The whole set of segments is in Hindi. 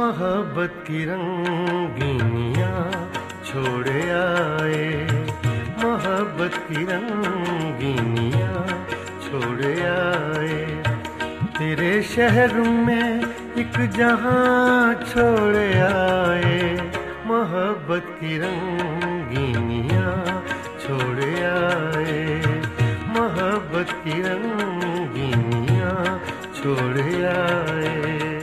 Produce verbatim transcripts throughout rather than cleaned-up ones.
मोहब्बत की रंगीनियाँ छोड़े आए, मोहब्बत की रंगीनियाँ छोड़े आए। तेरे शहर में एक जहां छोड़े आए, मोहब्बत की रंगीनियाँ छोड़े आए, मोहब्बत की रंगीनियाँ छोड़े आए।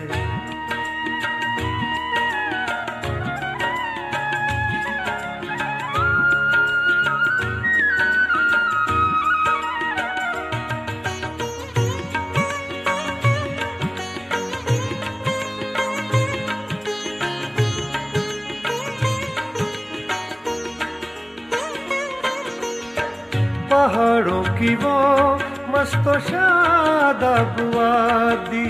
पहाड़ों की वो मस्तो शादाब वादी,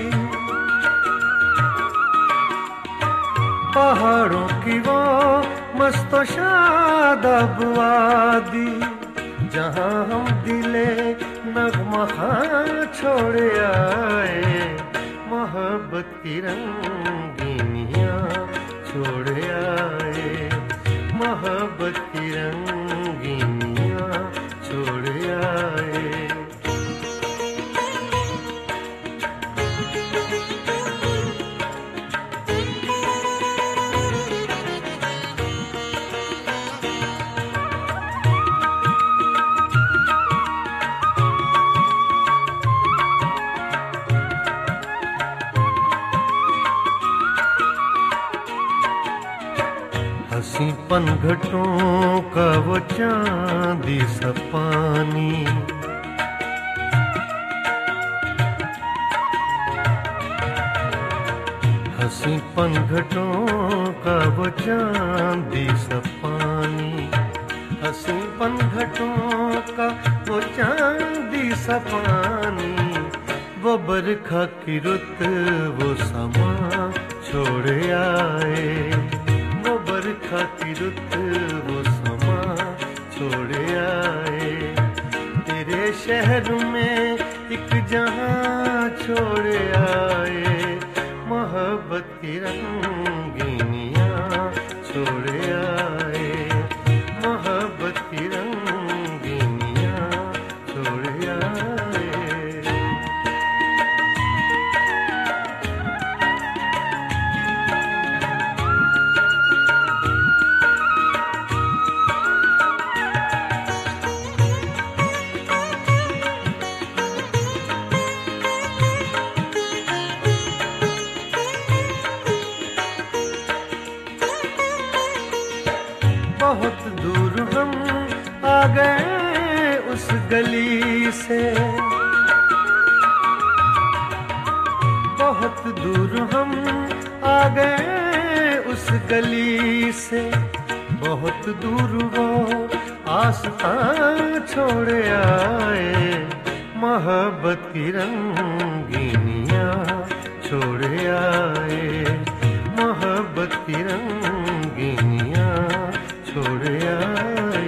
पहाड़ों की वो मस्तो शादाब वादी, जहाँ हम दिले नगमा छोड़े आए, मोहब्बत की रंगीनियाँ छोड़े आए, मोहब्बत की रंगीनियाँ छोड़े आए। हंसी पनघटों का वो चांदी सा पानी, हंसी पनघटों का वो चांदी सा पानी, हंसी पनघटों का वो चांदी सा पानी, वो बरखा की रुत वो समा छोड़े आए, वो बरखा की रुत वो समा छोड़े आए। तेरे शहर में एक जहां छोड़े आए, मोहब्बत की रंगीनियाँ छोड़े आए, मोहब्बत की रंगीनियाँ छोड़े आए। बहुत दूर हम आ गए उस गली से, बहुत दूर हम आ गए उस गली से, बहुत दूर वो आसमां छोड़े आए, मोहब्बत की रंगीनियाँ छोड़े आए, मोहब्बत की रंगीनियाँ छोड़े आए।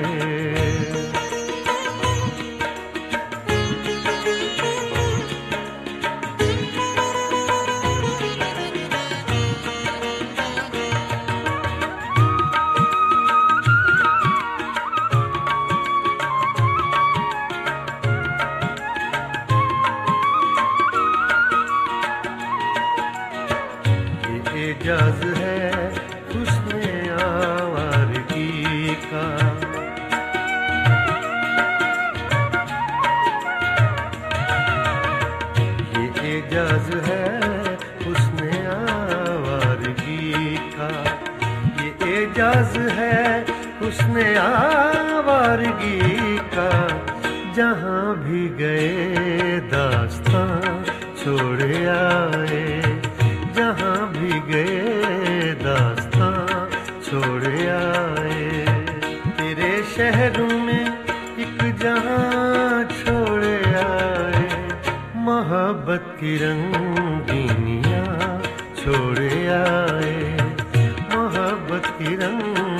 ये एजाज है हुस्न आवारगी का, ये एजाज है हुस्न आवारगी का, ये एजाज है हुस्न आवारगी का, जहाँ भी गए दास्तां छोड़े आए, जहाँ भी गए दास्तां छोड़े आए। तेरे शहर में एक जहां छोड़े आए, मोहब्बत की रंगीनियाँ छोड़े आए, मोहब्बत की रंग